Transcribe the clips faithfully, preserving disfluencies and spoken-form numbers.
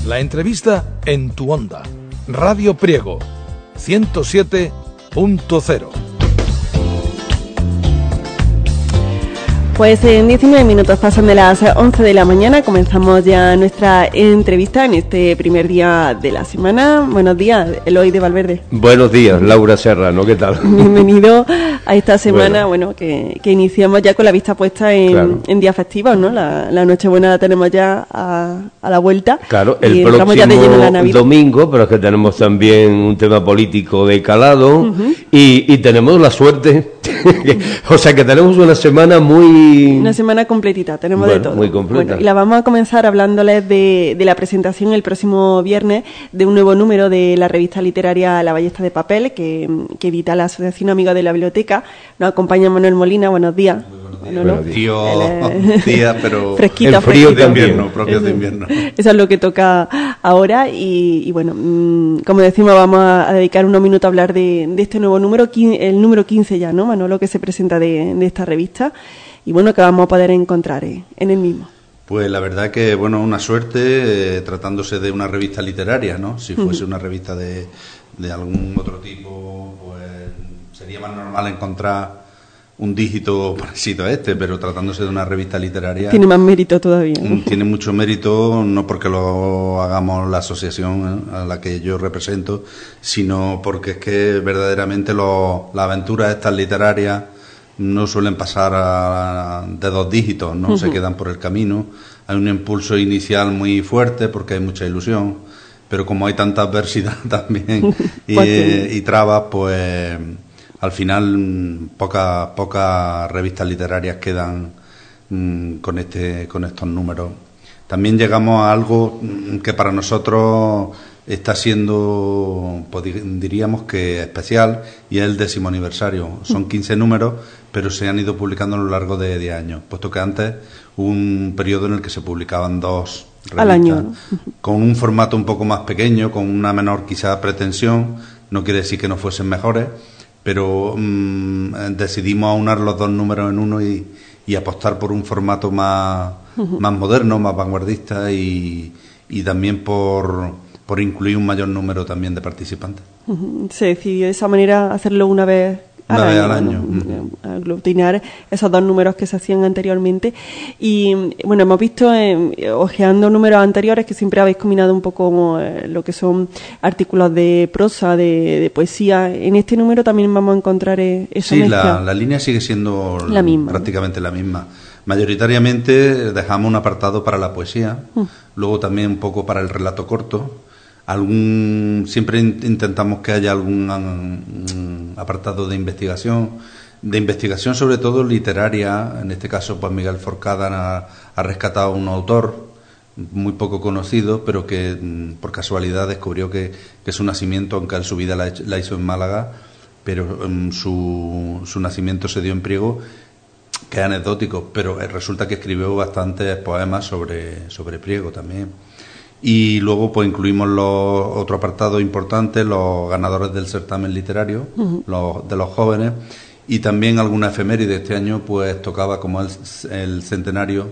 La entrevista en tu onda. Radio Priego, ciento siete punto cero. Pues en diecinueve minutos pasan de las once de la mañana, comenzamos ya nuestra entrevista en este primer día de la semana. Buenos días, Eloy de Valverde. Buenos días, Laura Serrano, ¿qué tal? Bienvenido a esta semana, bueno, bueno que, que iniciamos ya con la vista puesta en, claro. en días festivos, ¿no? La, la Nochebuena la tenemos ya a, a la vuelta. Claro, el próximo ya de lleno en la Navidad. Domingo, pero es que tenemos también un tema político de calado, uh-huh. y, y tenemos la suerte, o sea que tenemos una semana muy... Una semana completita, tenemos bueno, de todo. Muy completa. Bueno, y la vamos a comenzar hablándoles de, de la presentación el próximo viernes de un nuevo número de la revista literaria La Ballesta de Papel, que, que edita la Asociación Amigos de la Biblioteca. Nos acompaña Manuel Molina, buenos días. Muy buenos días. Manolo. Buenos días, días, pero fresquito, el frío fresquito. de invierno, propio de invierno. Eso es lo que toca ahora y, y bueno, mmm, como decimos, vamos a, a dedicar unos minutos a hablar de, de este nuevo número, el número quince ya, ¿no, Manolo, que se presenta de, de esta revista? Y bueno, que vamos a poder encontrar en el mismo. Pues la verdad que, bueno, una suerte, eh, tratándose de una revista literaria, ¿no? Si fuese uh-huh. una revista de, de algún otro tipo, pues sería más normal encontrar un dígito parecido a este, pero tratándose de una revista literaria... Tiene más mérito todavía, ¿no? Tiene mucho mérito, no porque lo hagamos la asociación a la que yo represento, sino porque es que verdaderamente lo, las aventuras estas literarias no suelen pasar a, a, de dos dígitos, no uh-huh. se quedan por el camino. Hay un impulso inicial muy fuerte porque hay mucha ilusión, pero como hay tanta adversidad también y, eh, y trabas, pues al final pocas pocas revistas literarias quedan mmm, con este con estos números. También llegamos a algo que para nosotros está siendo, pues, diríamos que especial, y es el décimo aniversario. Son quince números, pero se han ido publicando a lo largo de diez años, puesto que antes hubo un periodo en el que se publicaban dos revistas, al año, ¿no? Con un formato un poco más pequeño, con una menor quizá pretensión. No quiere decir que no fuesen mejores, pero mmm, decidimos aunar los dos números en uno y, y apostar por un formato más, uh-huh. más moderno, más vanguardista y, y también por... por incluir un mayor número también de participantes. Uh-huh. Se decidió de esa manera hacerlo una vez al una año, vez al año. Bueno, uh-huh. aglutinar esos dos números que se hacían anteriormente. Y bueno, hemos visto, eh, ojeando números anteriores, que siempre habéis combinado un poco eh, lo que son artículos de prosa, de, de poesía. En este número también vamos a encontrar eh, esa sí, mezcla. la, la línea sigue siendo la misma, prácticamente la misma. Mayoritariamente dejamos un apartado para la poesía, uh. luego también un poco para el relato corto. Algún siempre intentamos que haya algún um, apartado de investigación, de investigación sobre todo literaria. En este caso, pues Miguel Forcada ha, ha rescatado a un autor muy poco conocido, pero que um, por casualidad descubrió que, que su nacimiento, aunque él su vida la, la hizo en Málaga, pero um, su, su nacimiento se dio en Priego, que es anecdótico, pero resulta que escribió bastantes poemas sobre, sobre Priego también. Y luego pues incluimos los otro apartado importante, los ganadores del certamen literario, uh-huh. los de los jóvenes, y también alguna efeméride. Este año pues tocaba, como el, el centenario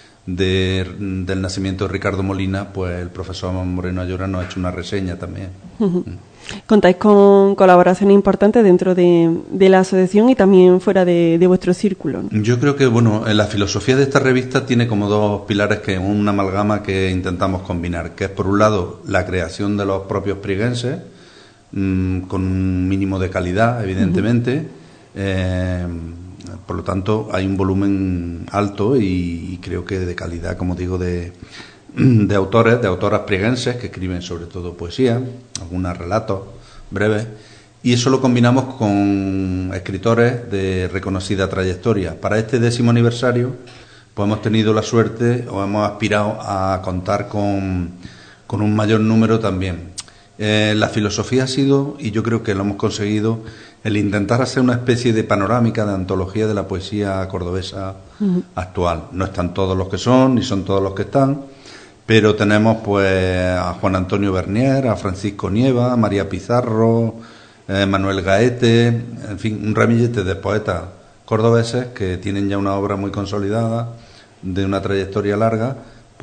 de, del nacimiento de Ricardo Molina, pues el profesor Moreno Ayora nos ha hecho una reseña también. Uh-huh. Contáis con colaboraciones importantes dentro de, de la asociación y también fuera de, de vuestro círculo, ¿no? Yo creo que, bueno, la filosofía de esta revista tiene como dos pilares, que una amalgama que intentamos combinar, que es por un lado la creación de los propios prieguenses, mmm, con un mínimo de calidad, evidentemente. Uh-huh. eh, por lo tanto hay un volumen alto y, y creo que de calidad, como digo, de... de autores, de autoras prieguenses que escriben sobre todo poesía, algunos relatos breves, y eso lo combinamos con escritores de reconocida trayectoria. Para este décimo aniversario pues hemos tenido la suerte o hemos aspirado a contar con, con un mayor número también. Eh, la filosofía ha sido, y yo creo que lo hemos conseguido, el intentar hacer una especie de panorámica, de antología de la poesía cordobesa uh-huh. actual. No están todos los que son, ni son todos los que están, pero tenemos pues a Juan Antonio Bernier, a Francisco Nieva, a María Pizarro, eh, Manuel Gaete, en fin, un ramillete de poetas cordobeses que tienen ya una obra muy consolidada, de una trayectoria larga,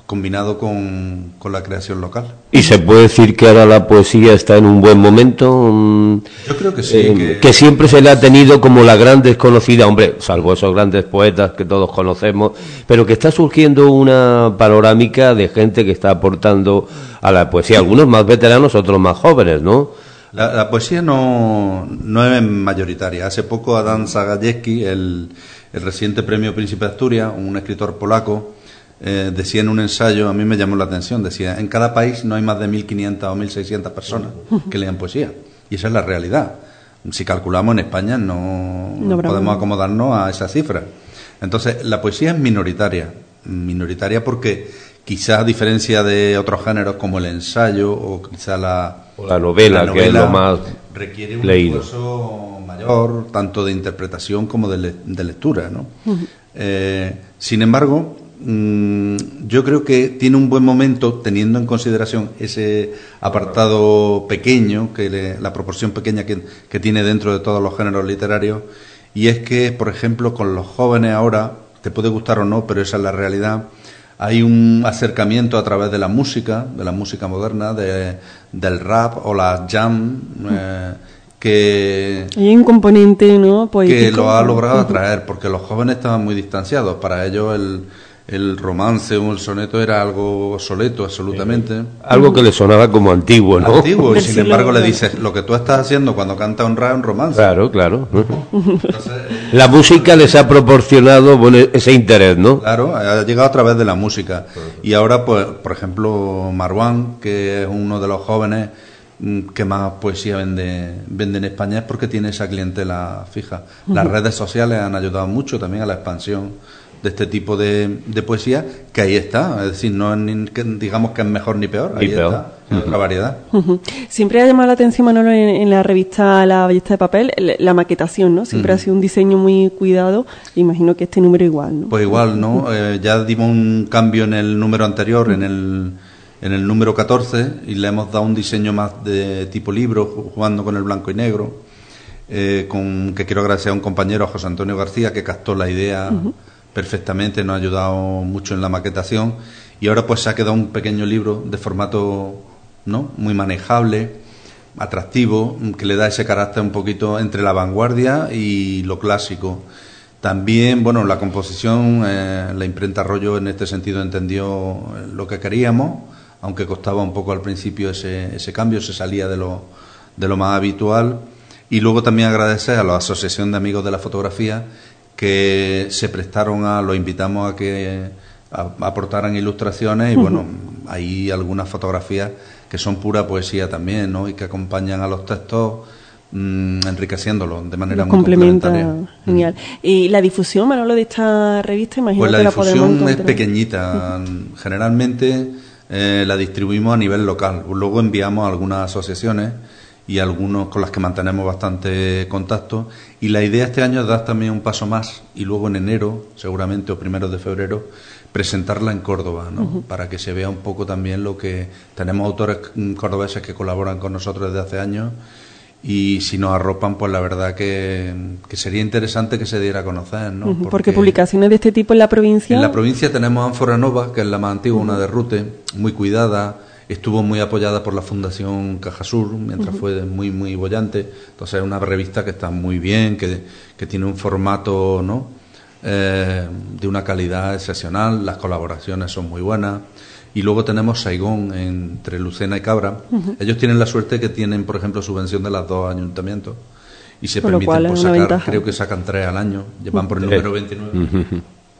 combinado con, con la creación local. ¿Y se puede decir que ahora la poesía está en un buen momento? Yo creo que sí. Eh, que... que siempre se le ha tenido como la gran desconocida, hombre, salvo esos grandes poetas que todos conocemos, pero que está surgiendo una panorámica de gente que está aportando a la poesía, algunos más veteranos, otros más jóvenes, ¿no? La, la poesía no, no es mayoritaria. Hace poco Adam Zagajewski, el, el reciente premio Príncipe de Asturias, un escritor polaco, eh, decía en un ensayo, a mí me llamó la atención, decía, en cada país no hay más de mil quinientas o mil seiscientas personas que lean poesía. Y esa es la realidad. Si calculamos en España no, no podemos acomodarnos a esa cifra. Entonces, la poesía es minoritaria. Minoritaria porque quizás a diferencia de otros géneros como el ensayo o quizá la, o la, novela, la novela, que es lo más requiere un leído. esfuerzo mayor, tanto de interpretación como de, le, de lectura, ¿no? Uh-huh. eh, sin embargo, mmm, yo creo que tiene un buen momento teniendo en consideración ese apartado pequeño, que le, la proporción pequeña que, que tiene dentro de todos los géneros literarios, y es que, por ejemplo, con los jóvenes ahora, te puede gustar o no, pero esa es la realidad, hay un acercamiento a través de la música, de la música moderna, de, del rap o la jam, eh, que... Hay un componente, ¿no?, poético, que lo ha logrado atraer, porque los jóvenes estaban muy distanciados. Para ellos el, el romance o el soneto era algo obsoleto, absolutamente. Sí. Algo que le sonaba como antiguo, ¿no? Antiguo, y sin embargo le dices, lo que tú estás haciendo cuando canta un rap es un romance. Claro, claro. Entonces, la música les ha proporcionado, bueno, ese interés, ¿no? Claro, ha llegado a través de la música. Y ahora, pues, por ejemplo, Marwan, que es uno de los jóvenes que más poesía vende, vende en España, es porque tiene esa clientela fija. Las redes sociales han ayudado mucho también a la expansión de este tipo de, de poesía, que ahí está, es decir, no es ni, que, digamos que es mejor ni peor, ahí ni peor. Está, en otra variedad. Uh-huh. Siempre ha llamado la atención, Manolo, en, en la revista La Ballesta de Papel, la, la maquetación, ¿no? Siempre uh-huh. ha sido un diseño muy cuidado, imagino que este número igual, ¿no? Pues igual, ¿no? Uh-huh. Eh, ya dimos un cambio en el número anterior, uh-huh. en el en el número catorce, y le hemos dado un diseño más de tipo libro, jugando con el blanco y negro, eh, con que quiero agradecer a un compañero, a José Antonio García, que captó la idea uh-huh. perfectamente, nos ha ayudado mucho en la maquetación, y ahora pues se ha quedado un pequeño libro de formato, ¿no?, muy manejable, atractivo, que le da ese carácter un poquito entre la vanguardia y lo clásico. También, bueno, la composición, eh, la imprenta Rollo en este sentido entendió lo que queríamos, aunque costaba un poco al principio ese, ese cambio, se salía de lo, de lo más habitual. Y luego también agradecer a la Asociación de Amigos de la Fotografía, que se prestaron a, los invitamos a que a, a aportaran ilustraciones, y bueno, hay algunas fotografías que son pura poesía también, ¿no?, y que acompañan a los textos, mmm, enriqueciéndolos de manera muy complementaria. Genial. ¿Y la difusión, Manolo, de esta revista? Imagino pues la que difusión la podemos encontrar. Es pequeñita. Generalmente eh, la distribuimos a nivel local. Luego enviamos a algunas asociaciones y algunos con las que mantenemos bastante contacto, y la idea este año es dar también un paso más, y luego en enero, seguramente, o primeros de febrero, presentarla en Córdoba, ¿no? Uh-huh. Para que se vea un poco también lo que... Tenemos autores cordobeses que colaboran con nosotros desde hace años, y si nos arropan, pues la verdad que, que sería interesante que se diera a conocer, ¿no? Uh-huh. Porque, Porque publicaciones de este tipo en la provincia... En la provincia tenemos Ánfora Nova, que es la más antigua, uh-huh. una de Rute, muy cuidada, estuvo muy apoyada por la Fundación Cajasur, mientras uh-huh. fue muy, muy bollante. Entonces es una revista que está muy bien, que, que tiene un formato, ¿no?, eh, de una calidad excepcional, las colaboraciones son muy buenas. Y luego tenemos Saigón, entre Lucena y Cabra. Uh-huh. Ellos tienen la suerte que tienen, por ejemplo, subvención de los dos ayuntamientos, y se por permiten pues, sacar, creo que sacan tres al año, llevan uh-huh. por el número veintinueve. Uh-huh.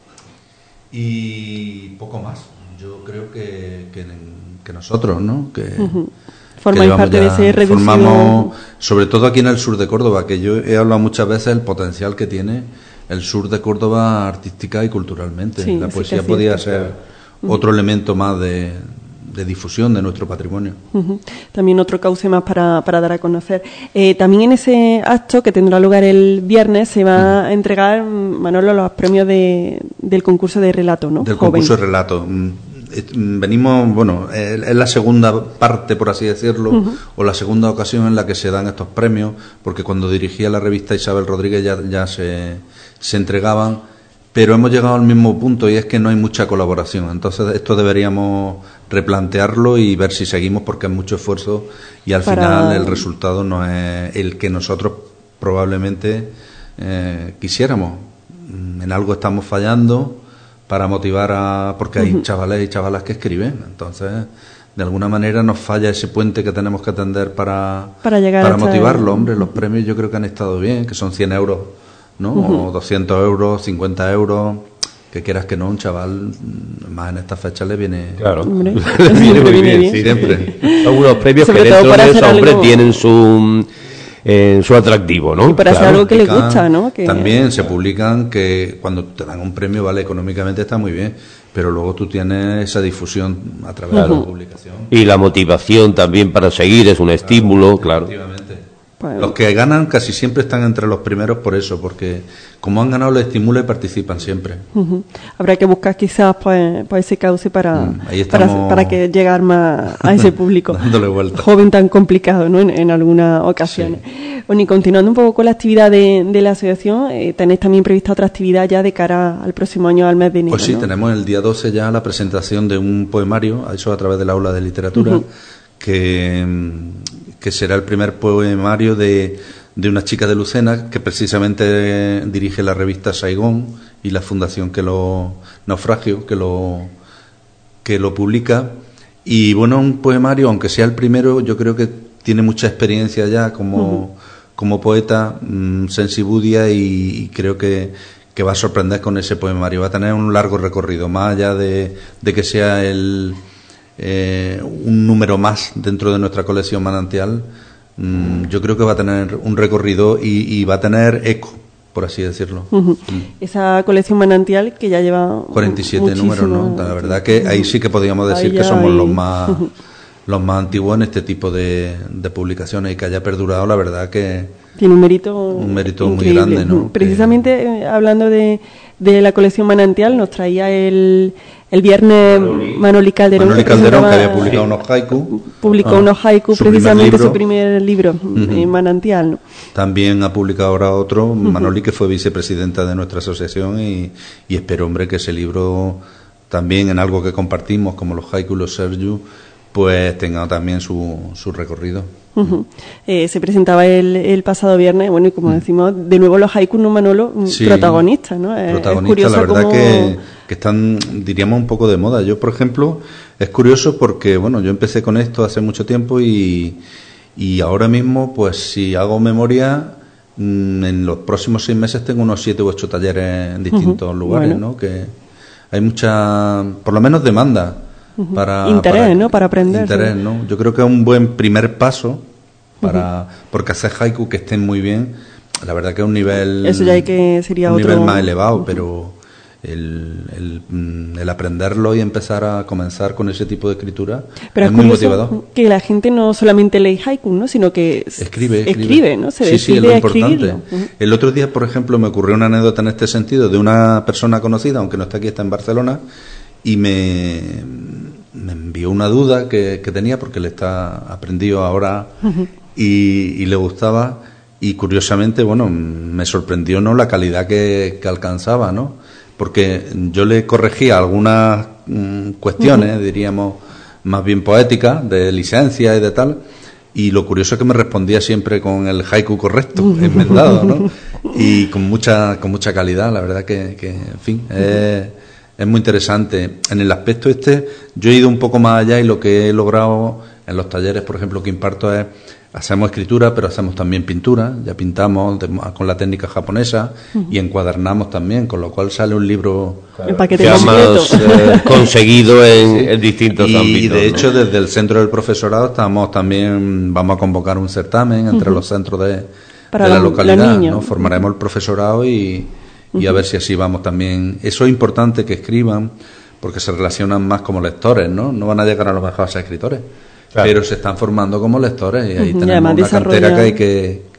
Y poco más. Yo creo que, que, que nosotros, ¿no?, que, uh-huh. Formáis parte de ese reducido. Formamos, sobre todo aquí en el sur de Córdoba, que yo he hablado muchas veces del potencial que tiene el sur de Córdoba artística y culturalmente. Sí, la poesía sí podía ser uh-huh. otro elemento más de, de difusión de nuestro patrimonio. Uh-huh. También otro cauce más para, para dar a conocer. Eh, también en ese acto, que tendrá lugar el viernes, se va uh-huh. a entregar, Manolo, los premios de, del concurso de relato, ¿no? Del Joven. concurso de relato. Venimos, bueno, es la segunda parte, por así decirlo, uh-huh. o la segunda ocasión en la que se dan estos premios, porque cuando dirigía la revista Isabel Rodríguez ya, ya se, se entregaban, pero hemos llegado al mismo punto y es que no hay mucha colaboración. Entonces esto deberíamos replantearlo y ver si seguimos, porque es mucho esfuerzo y al Para... final el resultado no es el que nosotros probablemente eh, quisiéramos. En algo estamos fallando para motivar a... porque hay uh-huh. chavales y chavalas que escriben, entonces de alguna manera nos falla ese puente que tenemos que atender para, para, llegar para hasta motivarlo. el... Hombre, los premios yo creo que han estado bien, que son cien euros, ¿no? Uh-huh. O doscientos euros, cincuenta euros, que quieras que no, un chaval más en esta fecha le viene... Claro, hombre, viene muy bien, bien. Sí, siempre. Algunos premios Sobre que dentro de eso, hombre, algo... tienen su... en su atractivo, ¿no? Y para claro. hacer algo que les gusta, ¿no? Que... También se publican que cuando te dan un premio, vale, económicamente está muy bien, pero luego tú tienes esa difusión a través uh-huh. de la publicación. Y la motivación también para seguir es un claro, estímulo, claro. Bueno. Los que ganan casi siempre están entre los primeros por eso, porque como han ganado les estimula y participan siempre. Uh-huh. Habrá que buscar quizás pues, pues ese cauce para, mm, para, para que llegar más a ese público dándole vuelta. Joven tan complicado, ¿no? en, en algunas ocasiones. Sí. Bueno, y continuando un poco con la actividad de, de la asociación, eh, tenéis también prevista otra actividad ya de cara al próximo año, al mes de enero. Pues sí, ¿no? Tenemos el día doce ya la presentación de un poemario, eso a través del aula de literatura, uh-huh. que, que será el primer poemario de... de una chica de Lucena que precisamente dirige la revista Saigón y la fundación que lo Naufragio que lo que lo publica. Y bueno, un poemario, aunque sea el primero, yo creo que tiene mucha experiencia ya como, uh-huh. como poeta, mmm, sensibudia, y, y creo que, que va a sorprender con ese poemario. Va a tener un largo recorrido, más allá de, de que sea el eh, un número más dentro de nuestra colección Manantial. Mm, yo creo que va a tener un recorrido y, y va a tener eco, por así decirlo. Uh-huh. Mm. Esa colección Manantial que ya lleva cuarenta y siete números, ¿no? La verdad que ahí sí que podríamos decir que somos hay... los más uh-huh. los más antiguos en este tipo de, de publicaciones, y que haya perdurado, la verdad que tiene un mérito un mérito increíble. Muy grande, ¿no? Precisamente que... hablando de, de la colección Manantial, nos traía el el viernes Manoli, Manoli Calderón, Manoli Calderón que, que había publicado sí. unos haiku. Publicó ah, unos haiku, su precisamente primer su primer libro, uh-huh. en Manantial, ¿no? También ha publicado ahora otro, uh-huh. Manoli, que fue vicepresidenta de nuestra asociación, y, y espero, hombre, que ese libro también, en algo que compartimos, como los haiku, los serju, pues tenga también su, su recorrido. Uh-huh. Eh, se presentaba el, el pasado viernes, bueno, y como uh-huh. decimos, de nuevo los haikus, no Manolo, sí, protagonistas, ¿no? Protagonistas, la verdad cómo... que, que están, diríamos, un poco de moda. Yo, por ejemplo, es curioso porque, bueno, yo empecé con esto hace mucho tiempo y, y ahora mismo, pues si hago memoria, en los próximos seis meses tengo unos siete u ocho talleres en distintos uh-huh. lugares, bueno. ¿no? Que hay mucha, por lo menos, demanda. Uh-huh. Para, interés, para, ¿no? Para aprender. Interés, ¿no? Yo creo que es un buen primer paso para uh-huh. porque hacer haiku que estén muy bien, la verdad que es un nivel eso ya hay que sería un otro... nivel más elevado, uh-huh. pero el, el, el aprenderlo y empezar a comenzar con ese tipo de escritura pero es, es muy motivador. Que la gente no solamente lee haiku, ¿no? Sino que escribe, escribe, escribe ¿no? Se sí, sí, es lo importante. Uh-huh. El otro día, por ejemplo, me ocurrió una anécdota en este sentido de una persona conocida, aunque no está aquí, está en Barcelona, y me me envió una duda que, que tenía porque le está aprendido ahora uh-huh. y, y le gustaba, y curiosamente, bueno, me sorprendió, ¿no?, la calidad que, que alcanzaba, ¿no? Porque yo le corregía algunas mm, cuestiones, uh-huh. diríamos, más bien poéticas, de licencia y de tal, y lo curioso es que me respondía siempre con el haiku correcto, uh-huh. enmendado, ¿no? Y con mucha con mucha calidad, la verdad que, que en fin, uh-huh. es... Es muy interesante. En el aspecto este, yo he ido un poco más allá, y lo que he logrado en los talleres, por ejemplo, que imparto es, hacemos escritura, pero hacemos también pintura. Ya pintamos de, con la técnica japonesa uh-huh. y encuadernamos también, con lo cual sale un libro claro, que hemos eh, conseguido en, sí. en distintos y, ámbitos. Y de hecho, ¿no?, desde el centro del profesorado estamos también, vamos a convocar un certamen entre uh-huh. los centros de, Para de la los, localidad, los ¿no? Formaremos el profesorado y... y a ver si así vamos también. Eso es importante, que escriban, porque se relacionan más como lectores, ¿no? No van a llegar a lo mejor a ser escritores, claro. pero se están formando como lectores, y ahí uh-huh. tenemos y una cantera que hay que,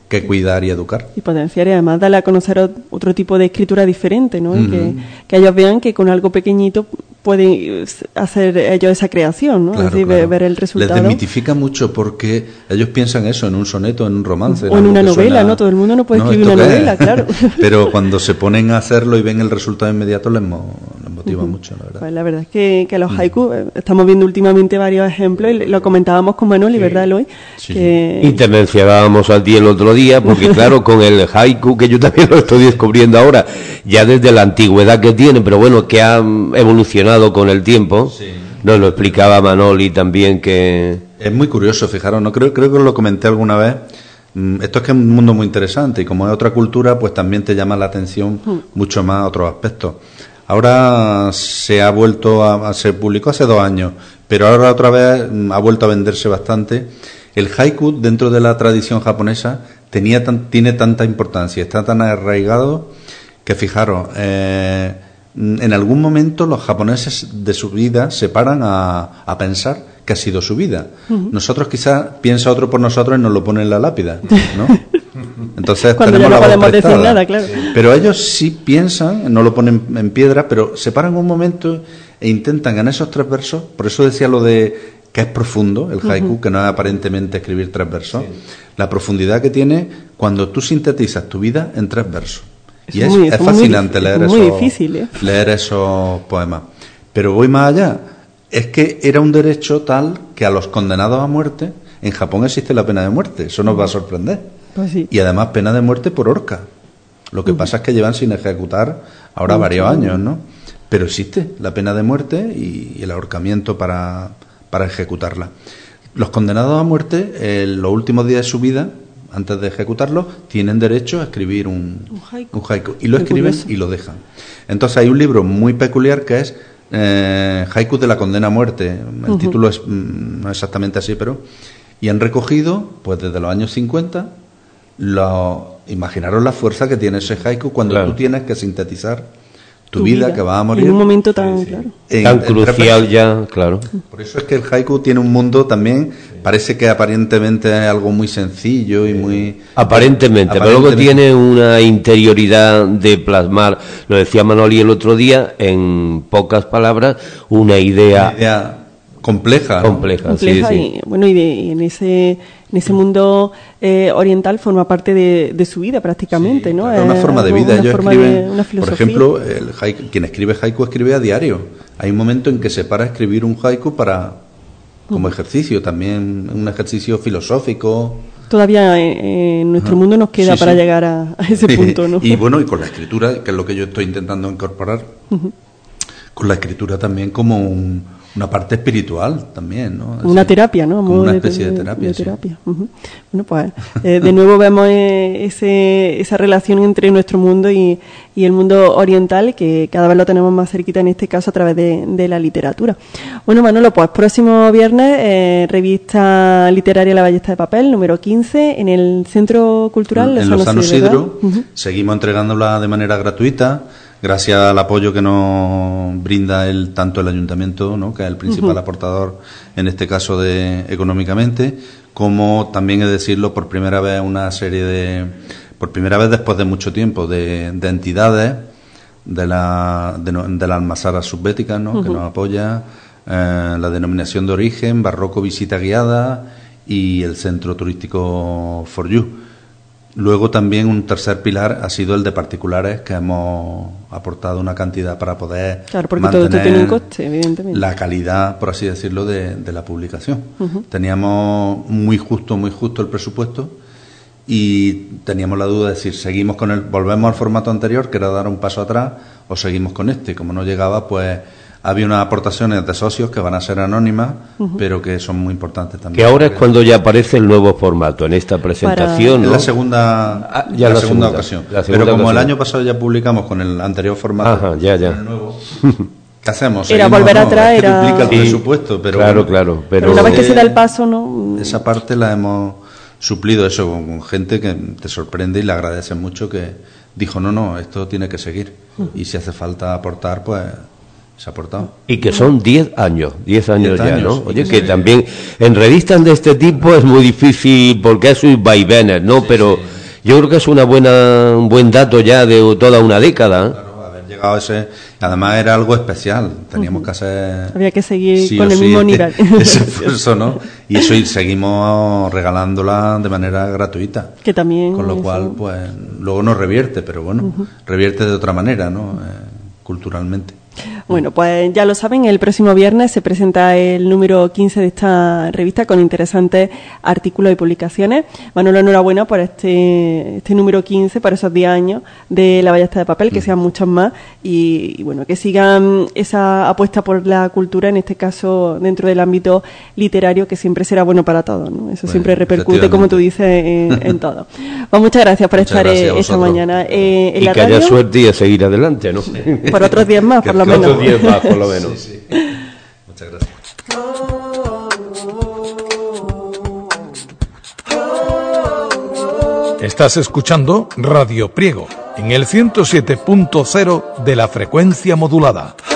que cuidar y educar. Y potenciar y además darle a conocer otro tipo de escritura diferente, ¿no? Uh-huh. Y que, que ellos vean que con algo pequeñito pueden hacer ellos esa creación, ¿no? Claro, es decir, claro. ver el resultado. Les desmitifica mucho porque ellos piensan eso en un soneto, en un romance. O en una novela, suena... ¿no? Todo el mundo no puede no, escribir una novela, es? Claro. Pero cuando se ponen a hacerlo y ven el resultado inmediato les, mo les motiva uh-huh. mucho, la verdad. Pues la verdad es que, que los haikus, uh-huh. estamos viendo últimamente varios ejemplos y lo comentábamos con Manoli, sí. ¿verdad, Eloy? Sí. Que... Y te mencionábamos al día el otro día, porque claro, con el haiku, que yo también lo estoy descubriendo ahora, ya desde la antigüedad que tiene, pero bueno, que ha evolucionado con el tiempo. Sí. Nos lo explicaba Manoli también, que... Es muy curioso, fijaros, no creo, creo que os lo comenté alguna vez. Esto es que es un mundo muy interesante y como es otra cultura, pues también te llama la atención mucho más otros aspectos. Ahora se ha vuelto a... se publicó hace dos años, pero ahora otra vez ha vuelto a venderse bastante. El haiku, dentro de la tradición japonesa, tenía tan, tiene tanta importancia, está tan arraigado que, fijaros... Eh, en algún momento los japoneses de su vida se paran a, a pensar que ha sido su vida. Uh-huh. Nosotros quizás piensa otro por nosotros y nos lo pone en la lápida, ¿no? Entonces cuando tenemos ya no la podemos decir nada, claro. Pero ellos sí piensan, no lo ponen en piedra, pero se paran un momento e intentan en esos tres versos, por eso decía lo de que es profundo, el haiku, uh-huh. que no es aparentemente escribir tres versos, sí. La profundidad que tiene cuando tú sintetizas tu vida en tres versos. Y es, muy, es fascinante muy, leer, muy esos, difícil, ¿eh? leer esos poemas. Pero voy más allá. Es que era un derecho tal que a los condenados a muerte, en Japón existe la pena de muerte. Eso nos va a sorprender. Pues sí. Y además pena de muerte por horca. Lo que uh-huh. pasa es que llevan sin ejecutar ahora uh-huh. varios años, ¿no? Pero existe la pena de muerte y, y el ahorcamiento para, para ejecutarla. Los condenados a muerte, en los últimos días de su vida, antes de ejecutarlo, tienen derecho a escribir un, un, haiku. un haiku. Y lo escriben y lo dejan. Entonces hay un libro muy peculiar que es eh, Haiku de la condena a muerte. El uh-huh. título es mm, no exactamente así, pero... Y han recogido, pues desde los años cincuenta, lo, imaginaros la fuerza que tiene ese haiku cuando claro. tú tienes que sintetizar tu, tu vida, vida, que va a morir. En un momento tan, sí, sí. claro. En, tan crucial ya, claro. Por eso es que el haiku tiene un mundo también, parece que aparentemente es algo muy sencillo y muy... Aparentemente, aparentemente, pero luego tiene una interioridad de plasmar, lo decía Manoli el otro día, en pocas palabras, una idea... Una idea compleja. ¿no? Compleja, compleja sí, y, sí. Bueno, y, de, y en ese... En ese mundo eh, oriental forma parte de, de su vida prácticamente, sí, ¿no? Es una forma de vida. Una Ellos forma escriben, de, una filosofía. Por ejemplo, el haiku, quien escribe haiku escribe a diario. Hay un momento en que se para a escribir un haiku para como ejercicio, también un ejercicio filosófico. Todavía en, en nuestro Ajá. mundo nos queda sí, para sí. llegar a, a ese punto, ¿no? Y bueno, y con la escritura, que es lo que yo estoy intentando incorporar, uh-huh. con la escritura también como un... Una parte espiritual también, ¿no? Una Así, terapia, ¿no? Como una especie de, de terapia. De terapia. Sí. Uh-huh. Bueno, pues eh, de nuevo vemos eh, ese, esa relación entre nuestro mundo y, y el mundo oriental, que cada vez lo tenemos más cerquita, en este caso a través de, de la literatura. Bueno, Manolo, pues próximo viernes, eh, revista literaria La Ballesta de Papel, número quince, en el Centro Cultural en Lozano Sidro. Uh-huh. Seguimos entregándola de manera gratuita, gracias al apoyo que nos brinda el tanto el ayuntamiento, ¿no? que es el principal uh-huh. aportador en este caso de económicamente, como también he de decirlo por primera vez una serie de por primera vez después de mucho tiempo de, de entidades de la de, de la Almazara Subbética, ¿no? uh-huh. que nos apoya, eh, la denominación de origen, Barroco Visita Guiada y el Centro Turístico For You. Luego también un tercer pilar ha sido el de particulares, que hemos aportado una cantidad para poder claro, porque mantener todo esto tiene un coste, evidentemente. La calidad, por así decirlo, de, de la publicación. Uh-huh. Teníamos muy justo, muy justo el presupuesto y teníamos la duda de si seguimos con el, volvemos al formato anterior, que era dar un paso atrás, o seguimos con este. Como no llegaba, pues había unas aportaciones de socios que van a ser anónimas, uh-huh. pero que son muy importantes también. Que ahora es cuando ya aparece el nuevo formato en esta presentación, Para... ¿no? Es la segunda, ah, ya la la segunda, segunda ocasión. La segunda pero como ocasión. el año pasado ya publicamos con el anterior formato, Ajá, ya, ya. con el nuevo, ¿qué hacemos? Era volver no? atrás, es que era... duplica el sí, presupuesto, pero... Claro, bueno, claro. Pero, pero una vez que eh, se da el paso, ¿no? Esa parte la hemos suplido, eso, con gente que te sorprende y le agradece mucho, que dijo, no, no, esto tiene que seguir. Uh-huh. Y si hace falta aportar, pues... se ha aportado. Y que son diez años, diez años ya, años, ¿no? Oye, sí, que sí. también en revistas de este tipo es muy difícil porque hay sus vaivenes, ¿no? Sí, pero sí. Yo creo que es una buena, un buen dato ya de toda una década. Claro, haber llegado a ese... Además era algo especial, teníamos uh-huh. que hacer... Había que seguir sí con el sí mismo nivel. Ese esfuerzo, ¿no? Y eso y seguimos regalándola de manera gratuita. Que también... Con lo cual, eso... pues, luego no revierte, pero bueno, uh-huh. revierte de otra manera, ¿no? Eh, culturalmente. Bueno, pues ya lo saben, el próximo viernes se presenta el número quince de esta revista con interesantes artículos y publicaciones. Manolo, enhorabuena por este este número quince, por esos diez años de La Ballesta de Papel, que sean muchos más y, y bueno, que sigan esa apuesta por la cultura, en este caso dentro del ámbito literario, que siempre será bueno para todos, ¿no? Eso bueno, siempre repercute, como tú dices, en, en todo. Pues muchas gracias por muchas estar gracias esta mañana eh, en y la que radio. Haya suerte y a seguir adelante, ¿no? Por otros diez más, por lo menos. Otros diez más, por lo menos. Sí, sí. Muchas gracias. Estás escuchando Radio Priego en el ciento siete punto cero de la frecuencia modulada.